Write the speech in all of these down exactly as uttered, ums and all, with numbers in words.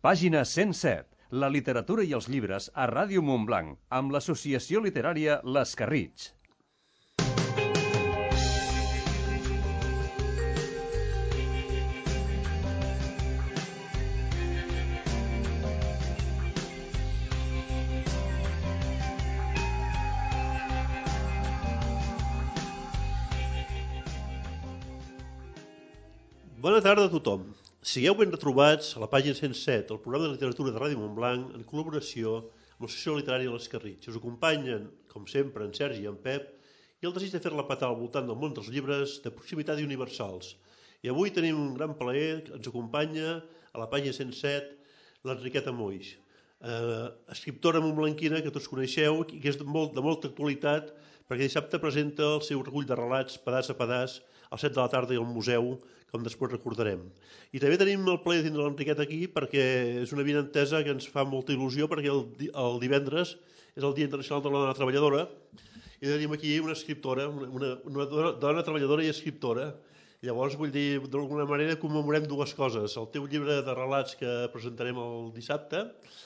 Pàgina cent set. La literatura i els llibres a Ràdio Montblanc, amb l'associació literària Les Carritx. Bona tarda a tothom. Sigueu ben retrobats a la pàgina cent set, el programa de literatura de Ràdio Montblanc, en col·laboració amb l'associació literària Les Carritx. Us acompanyen, com sempre, en Sergi i en Pep, i el desig de fer-la petar al voltant del món dels llibres de proximitat i universals. I avui tenim un gran plaer, ens acompanya a la pàgina cent set l'Enriqueta Moix, eh, escriptora montblanquina que tots coneixeu i que és de, molt, de molta actualitat, perquè dissabte presenta el seu recull de relats, pedaç a pedaç, a les set de la tarda al museu, com després recordarem. I també tenim el plaer de tindre l'Enriqueta aquí perquè és una vinentesa que ens fa molta il·lusió, perquè el, el divendres és el Dia Internacional de la Dona Treballadora i tenim aquí una escriptora, una, una, una dona, dona treballadora i escriptora. Llavors, vull dir, d'alguna manera commemorem dues coses, el teu llibre de relats que presentarem el dissabte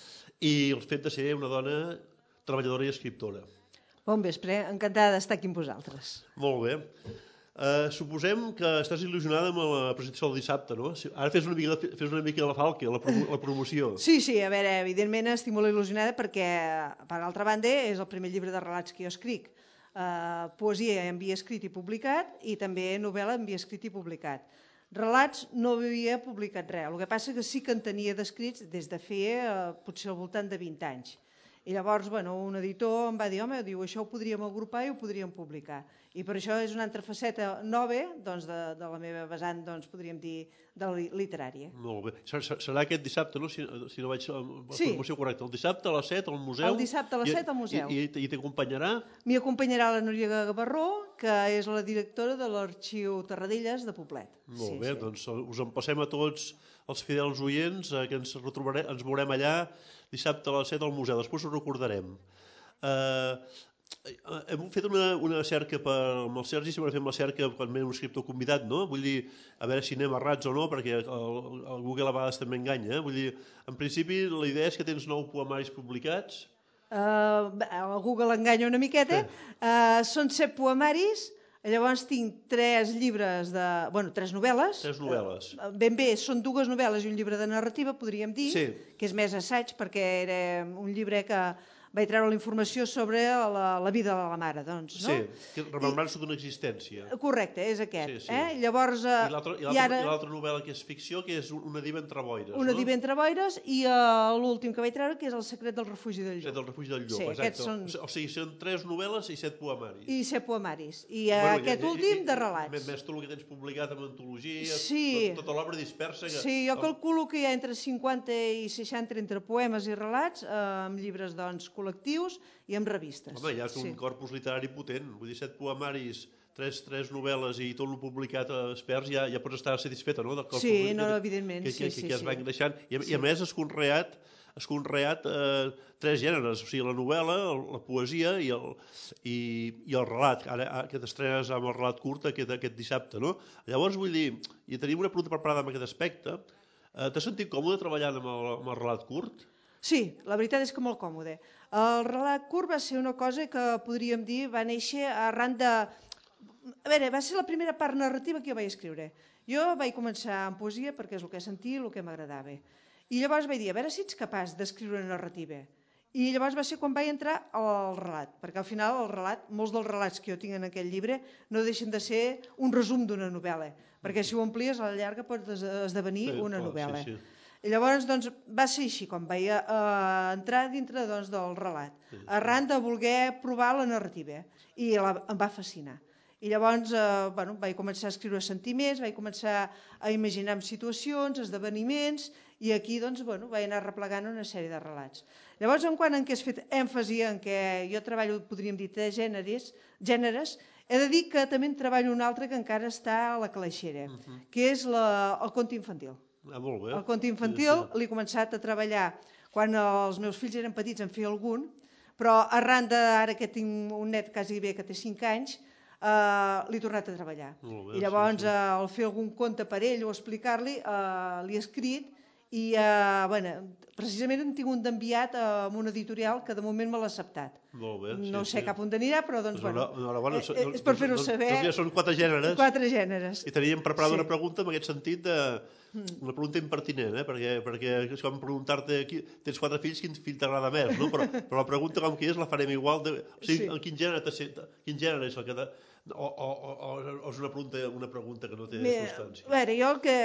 i el fet de ser una dona treballadora i escriptora. Bon vespre, encantada d'estar aquí amb vosaltres. Molt bé. Uh, suposem que estàs il·lusionada amb la presentació del dissabte, no? Ara fes una mica, fes una mica la falca, la, promo, la promoció. Sí, sí, a veure, evidentment estic molt il·lusionada perquè, per altra banda, és el primer llibre de relats que jo escric. Uh, poesia en havia escrit i publicat i també novel·la en havia escrit i publicat. Relats no havia publicat res, el que passa que sí que en tenia d'escrits des de fer uh, potser al voltant de vint anys. I llavors, bueno, un editor em va dir, home, diu, això ho podríem agrupar i ho podríem publicar. I per això és una altra faceta nova, doncs, de, de la meva vessant, doncs, podríem dir, de la literària. Molt bé. Serà aquest dissabte, no? Si, si no vaig la sí. formació correcta. El dissabte a les set al museu. El dissabte a les set al museu. I, i, i t'acompanyarà? M'hi acompanyarà la Núria Gavarró, que és la directora de l'Arxiu Terradellas de Poblet. Molt sí, bé, sí. Doncs us en passem a tots els fidels oients, eh, que ens retrobarem, ens veurem allà dissabte a les set al museu. Després ho recordarem. Eh... Hem fet una, una cerca per, amb el Sergi, sempre fem la cerca quan ve un escriptor convidat, no? Vull dir, a veure si anem errats o no, perquè el, el Google a vegades també enganya. Eh? Vull dir, en principi la idea és que tens nou poemaris publicats. Uh, el Google enganya una miqueta. Uh, són set poemaris, llavors tinc tres llibres de... Bueno, tres novel·les. Tres novel·les. Uh, ben bé, són dues novel·les i un llibre de narrativa, podríem dir, sí. que és més assaig, perquè era un llibre que... vaig treure la informació sobre la, la vida de la mare, doncs, no? Sí, remembrant-se d'una existència. Correcte, és aquest. Sí, sí. Eh? Llavors, I l'altra ara... novel·la que és ficció, que és Una diva entre boires. Una no? diva entre boires i uh, l'últim que vaig treure, que és El secret del refugi del llop. El secret del refugi del llop, sí, exacte. Són... O sigui, són tres novel·les i set poemaris. I set poemaris. I uh, bueno, aquest ja, últim ja, de relats. Més tu el que tens publicat amb antologies, sí. tot, tota l'obra dispersa. Que... Sí, jo calculo que hi ha entre cinquanta i seixanta entre poemes i relats, eh, amb llibres doncs, col·lectius i amb revistes. Home, ja és un sí. corpus literari potent. Vull dir, set poemaris, tres, tres novel·les i tot el publicat a experts, ja, ja pots estar satisfeta, no? Del sí, no, que, evidentment. Que, que, que, sí, que es sí. va engreixant. I, sí. I a més has conreat, has conreat eh, tres gèneres, o sigui, la novel·la, la poesia i el, i, i el relat, ara que t'estrenes amb el relat curt aquest, aquest dissabte, no? Llavors, vull dir, i tenim una pregunta preparada en aquest aspecte. Eh, T'has sentit còmode treballant amb el, amb el relat curt? Sí, la veritat és que molt còmode. El relat curt va ser una cosa que podríem dir va néixer arran de... A veure, va ser la primera part narrativa que jo vaig escriure. Jo vaig començar amb poesia perquè és el que sentia i el que m'agradava. I llavors vaig dir, a veure si ets capaç d'escriure una narrativa. I llavors va ser quan vaig entrar al relat, perquè al final el relat, molts dels relats que jo tinc en aquest llibre no deixen de ser un resum d'una novel·la, perquè si ho amplies a la llarga pot esdevenir sí, una clar, novel·la. Sí, sí. I llavors doncs, va ser així com vaig eh, entrar dintre doncs, del relat, sí, sí. arran de voler provar la narrativa, i la, em va fascinar. I llavors eh, bueno, vaig començar a escriure sentiments, vaig començar a imaginar situacions, esdeveniments, i aquí doncs, bueno, vaig anar replegant una sèrie de relats. Llavors, en quant en què has fet èmfasi en què jo treballo, podríem dir, tres gèneres, gèneres, he de dir que també en treballo un altre que encara està a la calaixera, uh -huh. que és la, el conte infantil. Ah, molt bé. El conte infantil sí, sí. l'he començat a treballar quan els meus fills eren petits, en feia algun, però arran d'ara que tinc un net quasi bé que té cinc anys, eh, l'he tornat a treballar. Bé, I llavors sí, sí. eh, al fer algun conte per ell o explicar-li, eh, l'he escrit i eh, bueno, precisament hem tingut d'enviat a una editorial que de moment me l'ha acceptat. Molt bé, sí, No sé sí. cap on anirà, però doncs, Doncs bueno, enhorabona, eh, eh, és per fer-ho doncs- saber. doncs ja són quatre gèneres. Quatre gèneres. I teníem preparada Sí. una pregunta en aquest sentit, de, una pregunta impertinent, eh? perquè, perquè és com preguntar-te, qui- tens quatre fills, quin fill t'agrada més, no? però, però la pregunta com que és la farem igual. De, o sigui, Sí. en quin gènere, te, quin gènere és el que... De, o, o, o, o és una pregunta, una pregunta que no té Bé, substància? a veure, jo el que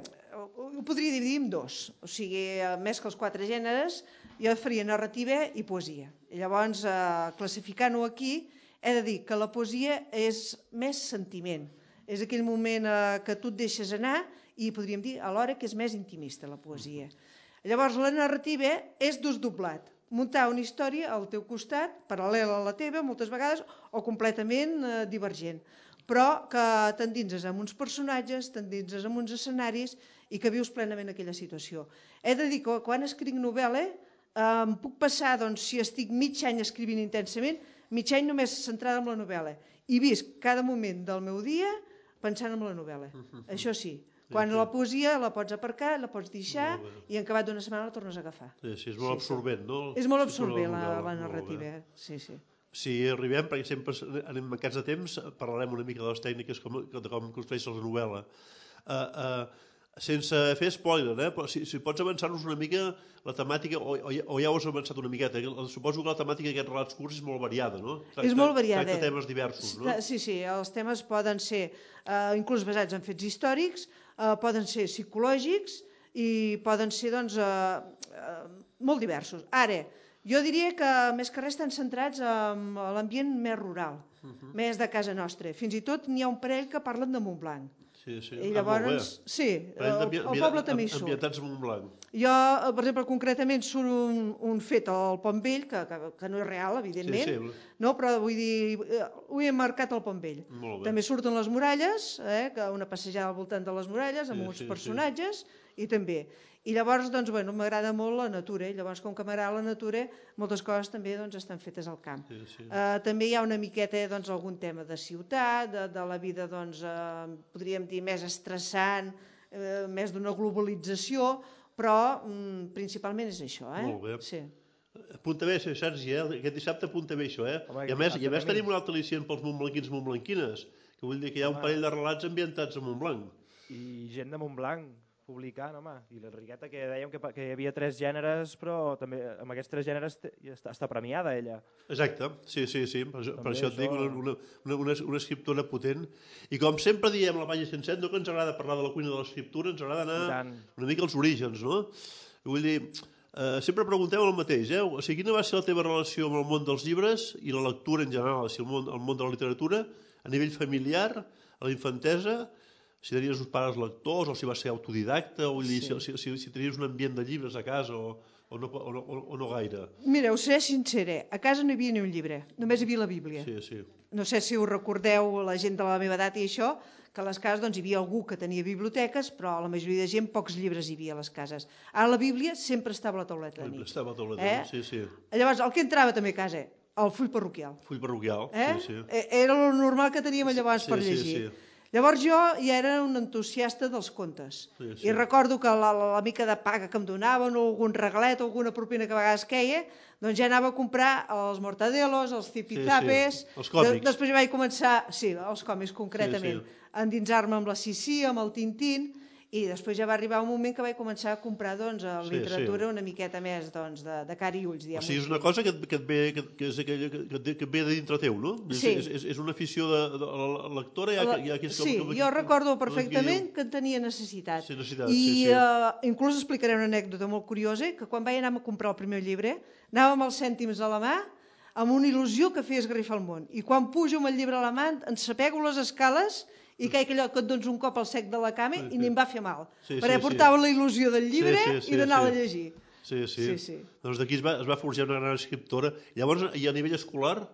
ho podria dividir en dos, o sigui, eh, més que els quatre gèneres, jo faria narrativa i poesia. I llavors, eh, classificant-ho aquí, he de dir que la poesia és més sentiment, és aquell moment eh, que tu et deixes anar i podríem dir alhora que és més intimista la poesia. Llavors, la narrativa és d'ús doblat, muntar una història al teu costat, paral·lela a la teva, moltes vegades, o completament eh, divergent, però que t'endinses amb uns personatges, t'endinses amb uns escenaris i que vius plenament aquella situació. He de dir que quan escric novel·la eh, em puc passar, doncs, si estic mig any escrivint intensament, mig any només centrada en la novel·la i visc cada moment del meu dia pensant en la novel·la. Això sí, quan la poesia la pots aparcar, la pots deixar i en acabat d'una setmana la tornes a agafar. Sí, sí, és molt absorbent, no? És molt Sí, sobre absorbent la, novel·la. la Molt narrativa, bé. eh? Sí, sí. Si arribem, perquè sempre anem mancats de temps, parlarem una mica de les tècniques com, de com construeix la novel·la. Uh, uh, sense fer spoiler, eh? Però si, si pots avançar-nos una mica la temàtica, o, o, o ja ho has avançat una miqueta, suposo que la temàtica d'aquests relats curts és molt variada, no? Tracta, és molt variada. Tracta temes diversos, no? Sí, sí, els temes poden ser eh, inclús basats en fets històrics, eh, poden ser psicològics i poden ser, doncs, eh, eh, molt diversos. Ara, jo diria que més que res estan centrats en l'ambient més rural, uh -huh. més de casa nostra. Fins i tot n'hi ha un parell que parlen de Montblanc. Sí, sí. I llavors, ah, sí, el, el poble també hi surt. Ambientats a Montblanc. Jo, per exemple, concretament surt un, un fet al Pont Vell, que, que, que no és real, evidentment, Sí, sí. no? Però vull dir, ho he marcat al Pont Vell. També surten les muralles, eh? Que una passejada al voltant de les muralles, amb Sí, uns sí, personatges, sí. I també. I llavors, doncs, bueno, m'agrada molt la natura, i llavors, com que m'agrada la natura, moltes coses també doncs, estan fetes al camp. Sí, sí. Uh, també hi ha una miqueta, doncs, algun tema de ciutat, de, de la vida, doncs, uh, podríem dir, més estressant, uh, més d'una globalització, però mm, principalment és això. Eh? Molt bé. Sí. Apunta bé, Sergi, eh? Aquest dissabte apunta bé això, eh? Home, I a més, i a més tenim un altre al·licient pels montblanquins montblanquines, que vull dir que hi ha Home. un parell de relats ambientats a Montblanc. I gent de Montblanc publicant, home, i l'Enriqueta, que dèiem que, que hi havia tres gèneres, però també amb aquests tres gèneres està, està premiada ella. Exacte, sí, sí, sí, per, per això et dic, una, una, una, una escriptora potent. I com sempre diem a la pàgina cent set, no que ens agrada parlar de la cuina de l'escriptura, ens agrada anar una mica als orígens, no? Vull dir, eh, sempre pregunteu el mateix, eh? O sigui, quina va ser la teva relació amb el món dels llibres i la lectura en general, o sigui, el món, el món de la literatura, a nivell familiar, a la infantesa, si tenies uns pares lectors, o si vas ser autodidacta, o sí. si, si, si tenies un ambient de llibres a casa, o, o, no, o, no, o no gaire. Mira, us seré sincera, a casa no hi havia ni un llibre, només hi havia la Bíblia. Sí, sí. No sé si us recordeu, la gent de la meva edat i això, que a les cases doncs, hi havia algú que tenia biblioteques, però la majoria de gent pocs llibres hi havia a les cases. Ara la Bíblia sempre estava a la tauleta de nit. Sempre estava a la tauleta de nit, eh? sí, sí. Llavors, el que entrava també a casa, el full parroquial. Full parroquial, eh? sí, sí. Era el normal que teníem llavors sí, per sí, llegir. Sí, sí. Llavors jo ja era un entusiasta dels contes. Sí, sí. I recordo que la, la mica de paga que em donaven, o algun regalet, o alguna propina que a vegades queia, doncs ja anava a comprar els mortadelos, els zipizapes... Sí, sí. Els còmics. De, després vaig començar, sí, els còmics concretament, sí, sí. a endinsar-me amb la Sissi, amb el Tintín, i després ja va arribar un moment que vaig començar a comprar doncs, a literatura sí, sí. una miqueta més doncs, de, de cara i ulls. O sigui, és una cosa que, que, et ve, que, que, és aquella, que, que et ve de dintre teu, no? Sí. És, és, és una afició de, de, de la lectora? Ja, ja, ja, sí, com, com, jo recordo perfectament que en tenia necessitat. Sí, necessitat I sí, sí. Uh, inclús explicaré una anècdota molt curiosa, que quan vaig anar a comprar el primer llibre, anàvem amb els cèntims a la mà, amb una il·lusió que feia esgarrifar el món. I quan pujo amb el llibre a la mà, ensapego les escales i caic allò que et dones un cop al sec de la cama sí, sí. i ni em va fer mal. Sí, perquè sí, portava sí. la il·lusió del llibre sí, sí, sí, i d'anar-la sí. a llegir. Sí, sí. sí, sí. Doncs d'aquí es, va, es va forjar una gran escriptora. Llavors, i a nivell escolar?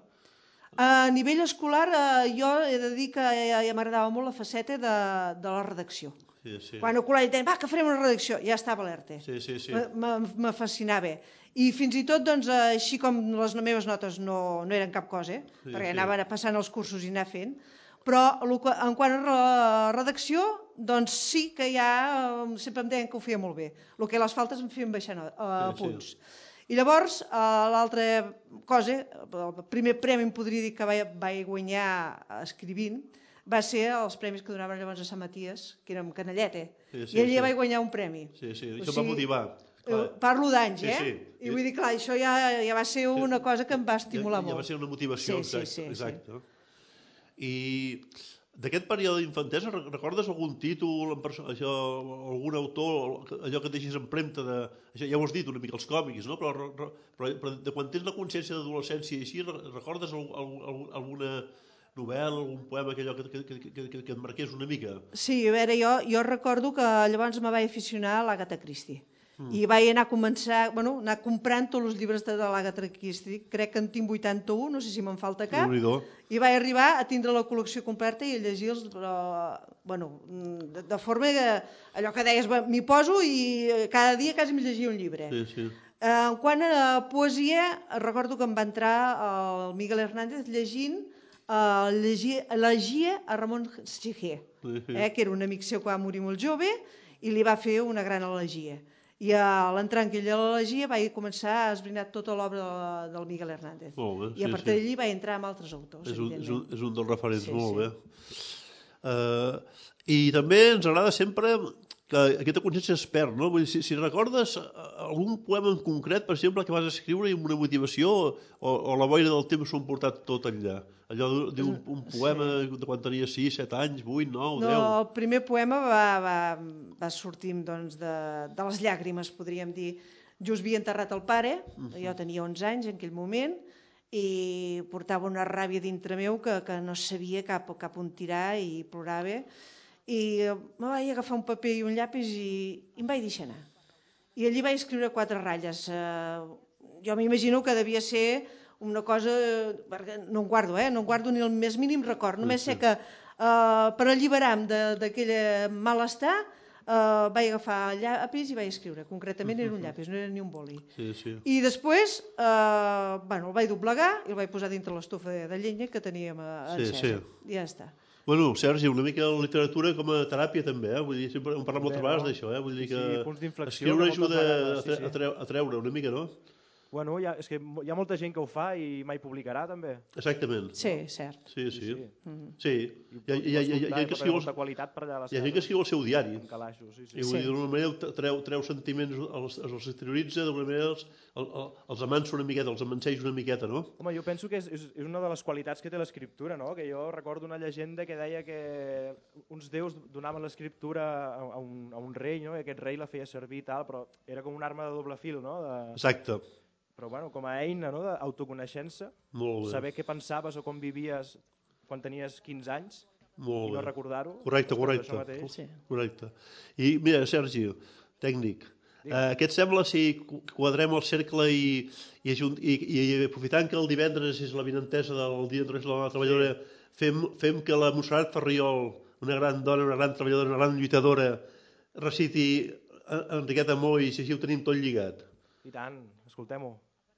A nivell escolar, eh, jo he de dir que ja, ja m'agradava molt la faceta de, de la redacció. Sí, sí. Quan al col·legi deien, va, que farem una redacció, ja estava alerta. Sí, sí, sí. Me fascinava. I fins i tot, doncs, així com les meves notes no, no eren cap cosa, eh? sí, perquè sí. anava passant els cursos i anar fent, però en quant a la redacció doncs sí que ja sempre em deien que ho feia molt bé. El que les faltes em feien baixar a punts. I llavors, l'altra cosa, el primer premi em podria dir que vaig guanyar escrivint, va ser els premis que donaven llavors a Sant Maties, que era amb Canalleta, i allà vaig guanyar un premi. Sí, sí, això em va motivar. Parlo d'anys, eh? I vull dir, clar, això ja va ser una cosa que em va estimular molt. Ja va ser una motivació, exacte. I d'aquest període d'infantesa recordes algun títol, algun autor, allò que et deixis empremta de... Ja ho has dit una mica, els còmics, no? Però de quan tens la consciència d'adolescència i així, recordes alguna novel·la, algun poema, allò que et marqués una mica? Sí, a veure, jo recordo que llavors me vaig aficionar a l'Agatha Christie. I vaig anar a començar, bueno, anar comprant tots els llibres de l'Agatha Christie. Crec que en tinc vuitanta-un, no sé si me'n falta cap. I vaig arribar a tindre la col·lecció completa i a llegir-los, bueno, de forma que allò que deies, m'hi poso i cada dia quasi em llegia un llibre. Sí, sí. En quant a poesia, recordo que em va entrar el Miguel Hernández llegint elegia a Ramon Chijé, que era un amic seu que va morir molt jove i li va fer una gran elegia. I a l'entrar en aquella elegia vaig començar a esbrinar tota l'obra del Miguel Hernández. I a partir d'allí vaig entrar amb altres autors, evidentment. És un dels referents, molt bé. I també ens agrada sempre que aquesta consciència es perd, no? Vull dir, si recordes algun poema en concret, per exemple, que vas escriure amb una motivació o la boira del temps s'ho ha portat tot enllà. Allò d'un poema de quan tenia sis, set anys, vuit, nou, deu... No, el primer poema va sortir de les llàgrimes, podríem dir. Just havia enterrat el pare, jo tenia onze anys en aquell moment, i portava una ràbia dintre meu que no sabia cap on tirar i plorava. I me vaig agafar un paper i un llapis i em vaig deixar anar. I allí vaig escriure quatre ratlles. Jo m'imagino que devia ser una cosa... No en guardo, eh? No en guardo ni el més mínim record. Només sé que per alliberar-me d'aquell malestar vaig agafar el llapis i vaig escriure. Concretament era un llapis, no era ni un boli. I després el vaig doblegar i el vaig posar dintre l'estofa de llenya que teníem encesa. I ja està. Bueno, Sergi, una mica la literatura com a teràpia també, eh? Vull dir, sempre hem parlat moltes vegades d'això, eh? Vull dir que escriure ajuda a treure una mica, no? Bueno, és que hi ha molta gent que ho fa i mai publicarà, també. Exactament. Sí, cert. Sí, sí. Sí. Hi ha gent que escriu el seu diari. I vull dir, d'una manera treu sentiments, els exterioritza, d'una manera els amansa una miqueta, els amanseix una miqueta, no? Home, jo penso que és una de les qualitats que té l'escriptura, no? Que jo recordo una llegenda que deia que uns déus donaven l'escriptura a un rei, no? I aquest rei la feia servir i tal, però era com una arma de doble fil, no? Exacte. Però bueno, com a eina d'autoconeixença, saber què pensaves o com vivies quan tenies quinze anys i no recordar-ho. Correcte, correcte. I mira, Sergi, tècnic, què et sembla si quadrem el cercle i aprofitant que el divendres és la vinentesa del Dia Internacional de la Treballadora, fem que la Montserrat Ferriol, una gran dona, una gran treballadora, una gran lluitadora, reciti Enriqueta Moix i així ho tenim tot lligat? I tant, escoltem-ho.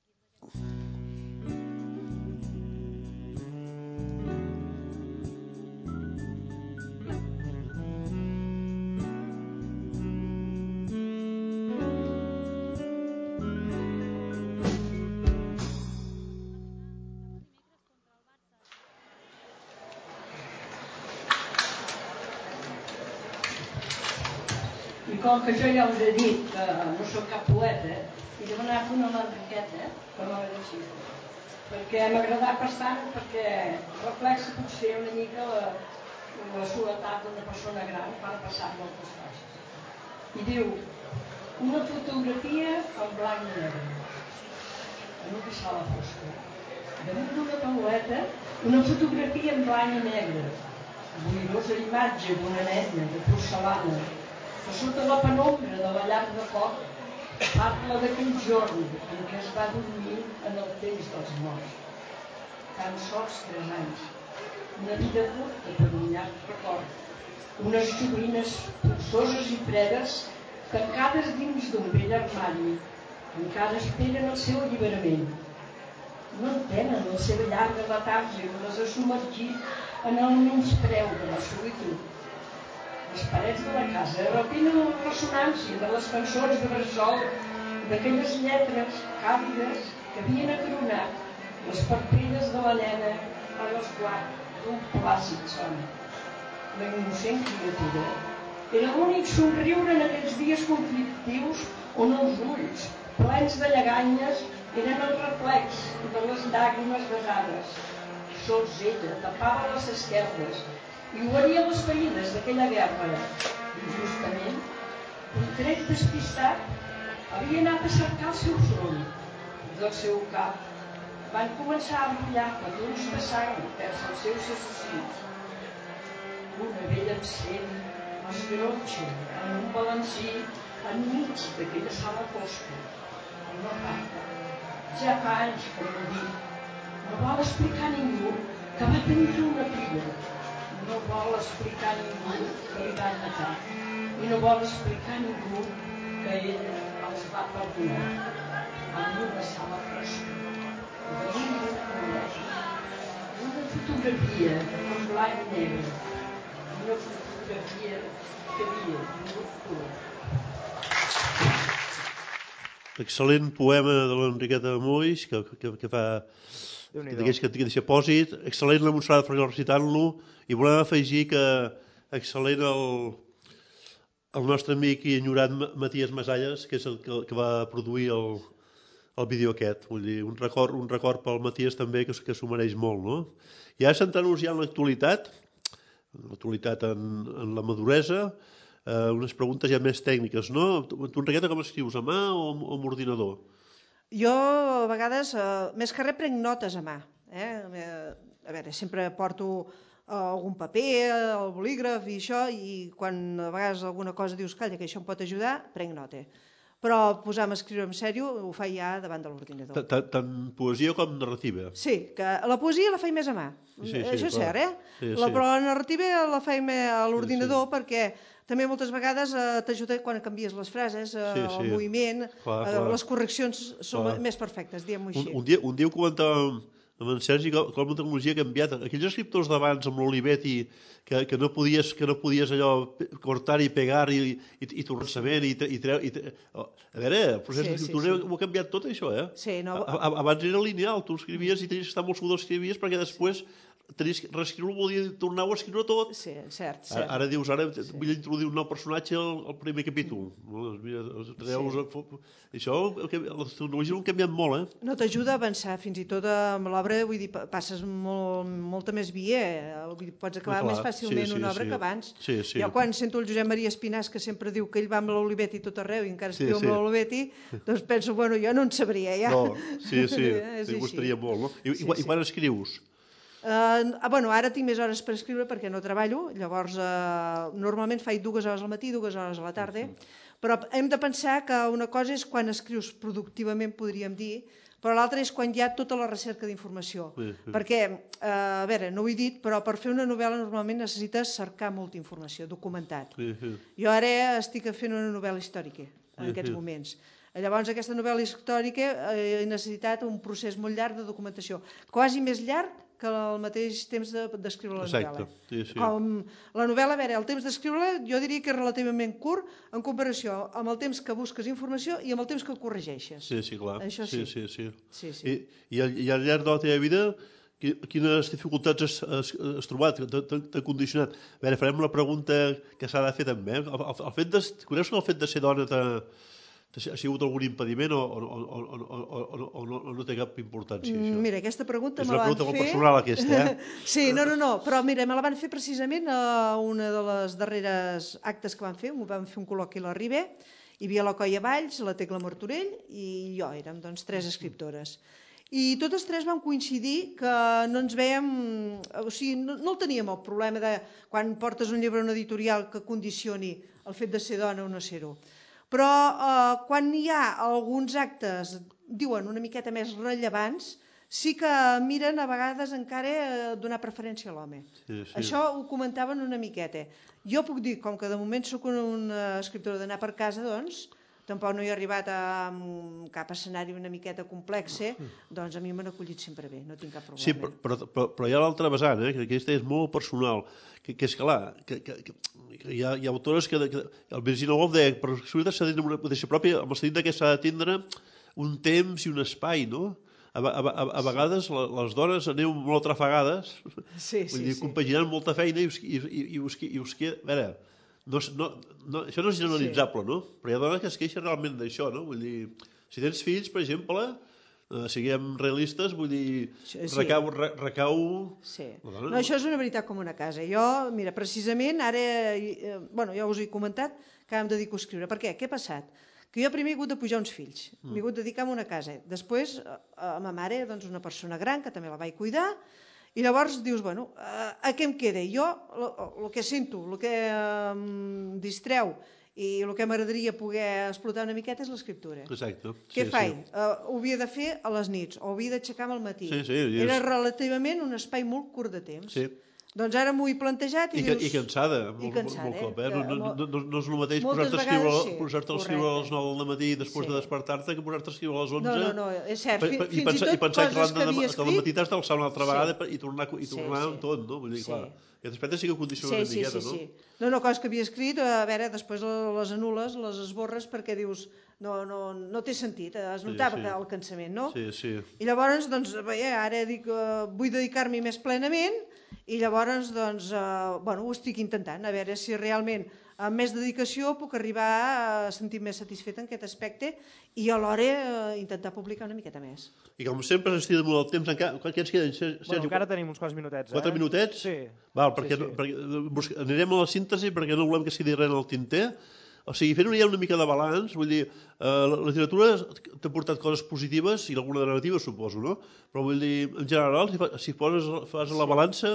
I com que jo ja us he dit que no soc cap poeta, he demanat una a l'Enriqueta, que no era així, perquè m'ha agradat bastant, perquè reflexa potser una mica la soledat d'una persona gran per passar moltes coses. I diu, una fotografia en blanc i negre, en un pissar a la fosca, damunt d'una tauleta, una fotografia en blanc i negre, boirosa imatge d'una nena de porcellana, que sota la penombra de la llar de foc parla d'aquell jorn en què es va dormir en el temps dels morts. Tan sols tres anys, una vida curta per un llarg record, unes joguines polsoses i fredes tancades dins d'un vell armari, encara esperen el seu alliberament. No entenen la seva llarga letàrgia que les ha submergit en el menyspreu de la solitud. Les parets de la casa repinen la ressonància de les cançons de bressol, d'aquelles lletres càlides que havien acronat les parpelles de la nena a l'esguard d'un plàcid son. La innocent criatura era l'únic somriure en aquells dies conflictius on els ulls, plens de lleganyes, eren el reflex de les llàgrimes besades. Sols ella tapava les esquerdes i oberia les ferides d'aquella guerra. I justament, un tret despistat havia anat a cercar el seu front. Del seu cap van començar a brollar petons de sang vers els seus assassins. Una vella encén esgronxa en un balancí enmig d'aquella sala fosca. No parla. Ja fa anys que no dic. No vol explicar a ningú que va tenir una filla. No vol explicar a ningú que li van matar. I no vol explicar a ningú que ella els va perdonar. En una sala fosca, damunt d'un col·legi, una fotografia en blanc i negre. Una fotografia que havia tingut color. Excel·lent poema de l'Enriqueta Moix, que, que, que fa d'aquells que deixa pòsit. Excel·lent la Montserrat Farrell recitant-lo, i volem afegir que excel·lent el, el nostre amic i enyorat Matías Masalles, que és el que, que va produir el, el vídeo aquest. Vull dir, un record, un record pel Matías també, que, que s'ho mereix molt, no? I ara centrant-nos ja en l'actualitat, l'actualitat en, en la maduresa, Uh, unes preguntes ja més tècniques, no? Tu, Enriqueta, com escrius, a mà o, o amb ordinador? Jo, a vegades, uh, més que res, prenc notes a mà. Eh? A veure, sempre porto uh, algun paper, el bolígraf i això, i quan a vegades alguna cosa dius, calla, que això em pot ajudar, prenc nota. Però posar-me a escriure en sèrio ho faig ja davant de l'ordinador. Tant poesia com narrativa? Sí, que la poesia la faig més a mà. Sí, sí, això és cert, eh? Sí, la, sí. Però la narrativa la faig més a l'ordinador, sí, sí. Perquè també moltes vegades eh, t'ajuda quan canvies les frases, eh, sí, sí. El moviment, clar, eh, clar. Les correccions són clar. Més perfectes, diguem-ho així. Un, un, dia, un dia ho comentàvem amb en Sergi, com la tecnologia ha canviat. Aquells escriptors d'abans amb l'Olivetti, que, que, no podies, que no podies allò cortar i pegar i, i, i tornar sabent i, i treu... I, a veure, el procés sí, d'escriptura sí, sí. Ho ha canviat tot això, eh? Sí, no... A, abans era lineal, tu escrivies i tenies que estar molt segur d'escrivies perquè després... Sí. Tenies que reescriure-ho, vol dir tornar-ho a escriure tot. Sí, cert, cert. Ara, ara dius, ara sí. Vull introduir un nou personatge al, al primer capítol. No, doncs mira, treus, sí. Això, les tecnologies han canviat molt, eh? No t'ajuda a avançar, fins i tot amb l'obra, vull dir, passes molt, molta més via, vull dir, pots acabar no, més fàcilment sí, sí, una obra sí. Que abans. Sí, sí. Jo quan sento el Josep Maria Espinàs, que sempre diu que ell va amb l'Olivetti tot arreu i encara escriu sí, sí. Amb l'Olivetti, doncs penso, bueno, jo no en sabria, ja. No, sí, sí, sí costaria molt, no? I, sí, i, sí. I quan escrius? Uh, bueno, ara tinc més hores per escriure perquè no treballo, llavors uh, normalment faig dues hores al matí, dues hores a la tarda, però hem de pensar que una cosa és quan escrius productivament, podríem dir, però l'altra és quan hi ha tota la recerca d'informació. Sí, sí. Perquè, uh, a veure, no ho he dit, però per fer una novel·la normalment necessites cercar molta informació, documentat. Sí, sí. Jo ara estic fent una novel·la històrica en sí, aquests sí. Moments. Llavors, aquesta novel·la històrica he necessitat un procés molt llarg de documentació, quasi més llarg que al mateix temps d'escriure la novel·la. Sí, sí. Com la novel·la, a veure, el temps d'escriure-la jo diria que és relativament curt en comparació amb el temps que busques informació i amb el temps que corregeixes. Sí, sí, clar. Això sí. Sí, sí, sí. Sí, sí. I, i, al, I al llarg de la teva vida, quines dificultats has, has, has trobat, t'ha condicionat? A veure, farem la pregunta que s'ha de fer també. El, el, el fet de, creus que el fet de ser dona t'ha... ha sigut algun impediment o, o, o, o, o, o, o, no, o no té cap importància això? Mira, aquesta pregunta me la van fer... És una pregunta molt personal aquesta, eh? Sí, no, no, no, però mira, me la van fer precisament a una de les darreres actes que van fer, van fer un col·loqui a la Ribe, hi havia la Coia Valls, la Tecla Martorell i jo, érem doncs tres escriptores. I totes tres vam coincidir que no ens veiem, o sigui, no, no el teníem el problema de quan portes un llibre a una editorial que condicioni el fet de ser dona o no ser-ho. Però eh, quan hi ha alguns actes, diuen, una miqueta més rellevants, sí que miren a vegades encara donar preferència a l'home. Sí, sí. Això ho comentaven una miqueta. Jo puc dir, com que de moment sóc una escriptora d'anar per casa, doncs, tampoc no he arribat a cap escenari una miqueta complex, doncs a mi m'han acollit sempre bé, no tinc cap problema. Sí, però, però, però hi ha l'altra vessant, eh, que aquesta és molt personal, que, que és clar, que, que, que hi, ha, hi ha autores que, que el Virginia Woolf deia, per escriure s'ha de tenir una mateixa pròpia, amb el sentit que s'ha de tindre un temps i un espai, no? A, a, a, a vegades les dones aneu molt atrafegades, sí, sí, vull dir, sí. compaginant molta feina i us, i, i, i us, i us queda... A veure, no, no, no, això no és generalitzable, sí. No? Però hi ha dones que es queixen realment d'això, no? Vull dir, si tens fills, per exemple, eh, siguem realistes, vull dir, sí. recau... Re, recau... Sí. No, això és una veritat com una casa. Jo, mira, precisament, ara, eh, bueno, ja us he comentat que ara em dedico a escriure. Per què? Què ha passat? Que jo primer he hagut de pujar uns fills, mm. m'he hagut de dedicar a una casa. Després, a ma mare, doncs una persona gran, que també la vaig cuidar, i llavors dius, bueno, a, a què em queda? Jo, el que sento, el que em distreu i el que m'agradaria poder explotar una miqueta és l'escriptura. Exacte. Què sí, faig? Sí. Uh, ho havia de fer a les nits, o ho havia d'aixecar al matí. Sí, sí, és... Era relativament un espai molt curt de temps. Sí. Doncs ara m'ho he plantejat i, I, dius... I cansada, I molt, cansada, molt cop. Eh? Que, No, no, no, no és el mateix posar-te a escriure, sí, posar a escriure a les nou del matí després sí. de despertar-te que posar-te a escriure a les onze. No, no, no, és cert. Pa, pa, fins i, pensar, i tot i pensar coses que, que havia escrit... que al matí t'has d'alçar una altra vegada sí. i tornar, i tornar sí, sí. amb tot, no? Vull dir, sí. clar, aquest aspecte sí que condiciona sí, una miqueta, sí, sí, no? Sí. No, no, coses que havia escrit, a veure, després les anules, les esborres, perquè dius, no, no, no té sentit, es notava sí, sí. el cansament, no? Sí, sí. I llavors, doncs, bé, ara dic, uh, vull dedicar-m'hi més plenament, i llavors, doncs, uh, bueno, ho estic intentant, a veure si realment amb més dedicació puc arribar a sentir més satisfeta en aquest aspecte i alhora uh, intentar publicar una miqueta més. I com sempre s'estira molt el temps, encara, què ens queden? Sergi? Bueno, encara tenim uns quants minutets. Eh? Quatre minutets? Sí. Val, perquè, sí, sí. perquè anirem a la síntesi perquè no volem que sigui res en el tinter. O sigui, fent ja una mica de balanç, vull dir, eh, la literatura t'ha portat coses positives i alguna de negatives, suposo, no? Però vull dir, en general, si, fa, si poses, fas la balança,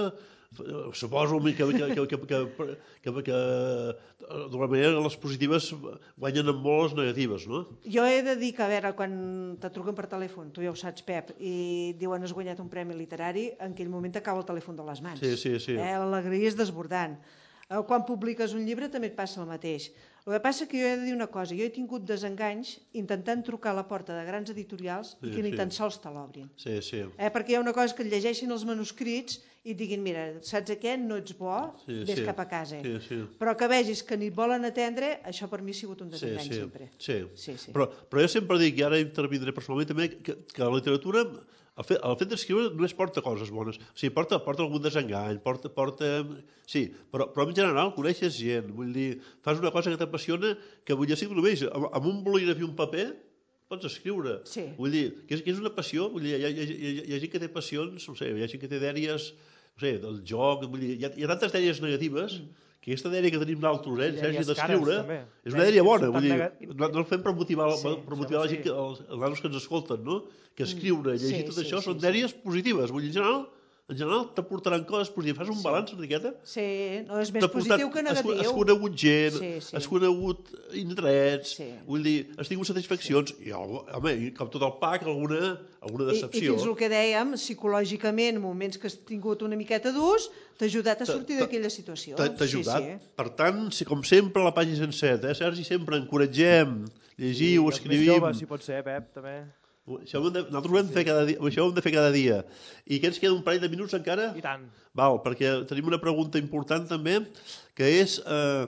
suposo que, que, que, que, que, que, que d'alguna manera les positives guanyen amb molt les negatives, no? Jo he de dir que, a veure, quan te truquen per telèfon, tu ja ho saps, Pep, i diuen has guanyat un premi literari, en aquell moment t'acaba el telèfon de les mans. Sí, sí, sí. Eh, l'alegria és desbordant. Eh, quan publiques un llibre també et passa el mateix. El que passa que jo he de dir una cosa, jo he tingut desenganys intentant trucar a la porta de grans editorials sí, i que ni sí. tan sols te l'obrin. Sí, sí. Eh, perquè hi ha una cosa que et llegeixin els manuscrits i et diguin, mira, saps aquest, no ets bo, sí, vés sí. cap a casa. Sí, sí. Però que vegis que ni et volen atendre, això per mi ha sigut un desengany sí, sí. sempre. Sí. Sí, sí. Però, però jo sempre dic, i ara intervindré personalment també, que, que la literatura, el fet, el fet d'escriure només porta coses bones. O sigui, porta, porta algun desengany, porta... porta sí, però, però en general coneixes gent, vull dir, fas una cosa que t'apassiona, que vull dir, sí, només, amb, amb un bolígraf i un paper, pots escriure. Sí. Vull dir, que és, que és una passió, vull dir, hi ha, hi, ha, hi, ha, hi ha gent que té passions, no sé, hi ha gent que té dèries, no sé, del joc, vull dir, hi ha, hi ha tantes dèries negatives, mm. que aquesta dèria que tenim d'altres, eh, Sergi, d'escriure, és una dèria bona, vull dir, no, no el fem per motivar, sí, per motivar la gent, que, els, els nanos que ens escolten, no? Que escriure, llegir sí, tot sí, això, sí, són sí, dèries sí. positives, vull dir, en general, en general t'aportaran coses positives. Fas un sí. balanç una miqueta? Sí, no és més positiu que negatiu. Has, has conegut gent, sí, sí. has conegut indrets, sí. vull dir, has tingut satisfaccions, sí. i, home, com tot el pack, alguna, alguna decepció. I, I fins el que dèiem, psicològicament, en moments que has tingut una miqueta d'ús, t'ha ajudat a sortir d'aquella situació. T'ha ajudat. Sí, sí. Per tant, com sempre, a la pàgina senceta, eh, Sergi, sempre encoratgem, llegiu, sí, escrivim... Els més joves, si pot ser, Pep, també... Això ho de, nosaltres ho hem, de fer cada dia, això ho hem de fer cada dia. I què ens queda, un parell de minuts encara? I tant. Val, perquè tenim una pregunta important també, que és, eh,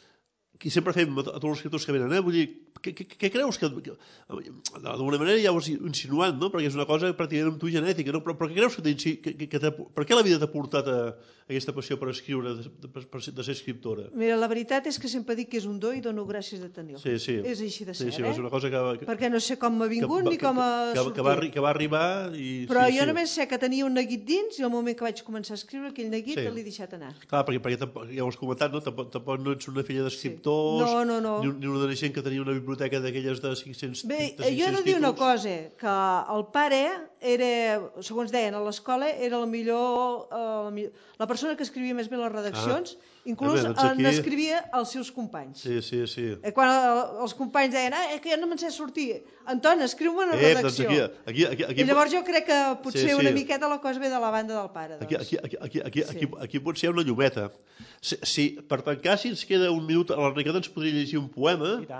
que sempre fem a tots els escriptors que venen, eh? Vull dir, què, què, què creus que... que d'alguna manera ja ho has insinuat, no? Perquè és una cosa pràcticament amb tu genètica, no? Però, però què creus que, que, que, que per què la vida t'ha portat a, a aquesta passió per escriure, de, de, de, de ser escriptora? Mira, la veritat és que sempre dic que és un do i dono gràcies de tenir-lo. Sí, sí. És així de ser, sí, sí, eh? És una cosa que, que, perquè no sé com m'ha vingut que, ni com ha que, sortit. Que va, que va arribar i... Però sí, jo sí. només sé que tenia un neguit dins i al moment que vaig començar a escriure aquell neguit sí. l'he deixat anar. Clar, perquè, perquè tampoc, ja ho has comentat, no? Tampoc, tampoc no ets una filla d'escriptors, sí. no, no, no. Ni, ni una de gent que tenia una biblioteca d'aquelles de cinc-cents Bé, de cinc-cents jo he de dir una títols. cosa, que el pare era, segons deien a l'escola, era la millor, eh, la persona que escrivia més bé les redaccions, ah. inclús bé, doncs aquí... n'escrivia als seus companys. Sí, sí, sí. Eh, quan els companys deien, ah, és que ja no me'n sé sortir, Anton, escriu-me una eh, redacció. Doncs aquí, aquí, aquí, aquí... I llavors jo crec que potser sí, sí. una miqueta la cosa ve de la banda del pare. Doncs. Aquí, aquí, aquí, aquí, sí. aquí, aquí potser hi ha una llumeta. Si, si, per tancar, si ens queda un minut, l'Enriqueta ens podria llegir un poema. I tant.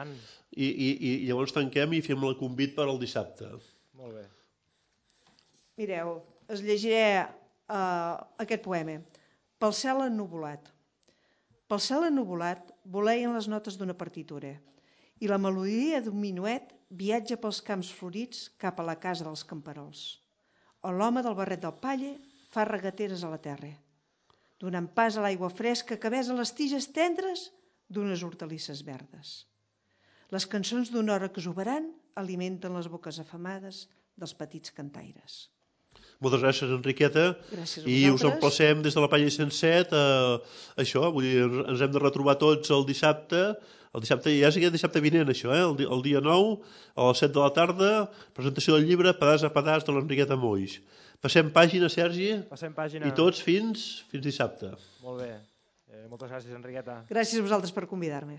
i, i, i llavors tanquem i fem el convit per al dissabte. Molt bé. Mireu, es llegiré uh, aquest poema. Pel cel ennuvolat. Pel cel ennuvolat voleien les notes d'una partitura i la melodia d'un minuet viatja pels camps florits cap a la casa dels camperols, on l'home del barret del palle fa regateres a la terra, donant pas a l'aigua fresca que besa les tiges tendres d'unes hortalisses verdes. Les cançons d'una hora exuberant alimenten les boques afamades dels petits cantaires. Moltes gràcies, Enriqueta. Gràcies a I us vosaltres. emplacem des de la pàgina cent set a això, vull dir, ens hem de retrobar tots el dissabte. El dissabte ja és aquest dissabte vinent, això, eh? el, di el dia nou, a les set de la tarda, presentació del llibre Pedaç a pedaç de l'Enriqueta Moix. Passem pàgina, Sergi? Passem pàgina. I tots fins, fins dissabte. Molt bé. Eh, moltes gràcies, Enriqueta. Gràcies a vosaltres per convidar-me.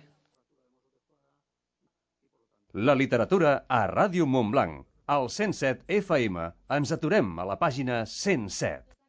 La literatura a Ràdio Montblanc. Al cent set F M ens aturem a la pàgina cent set.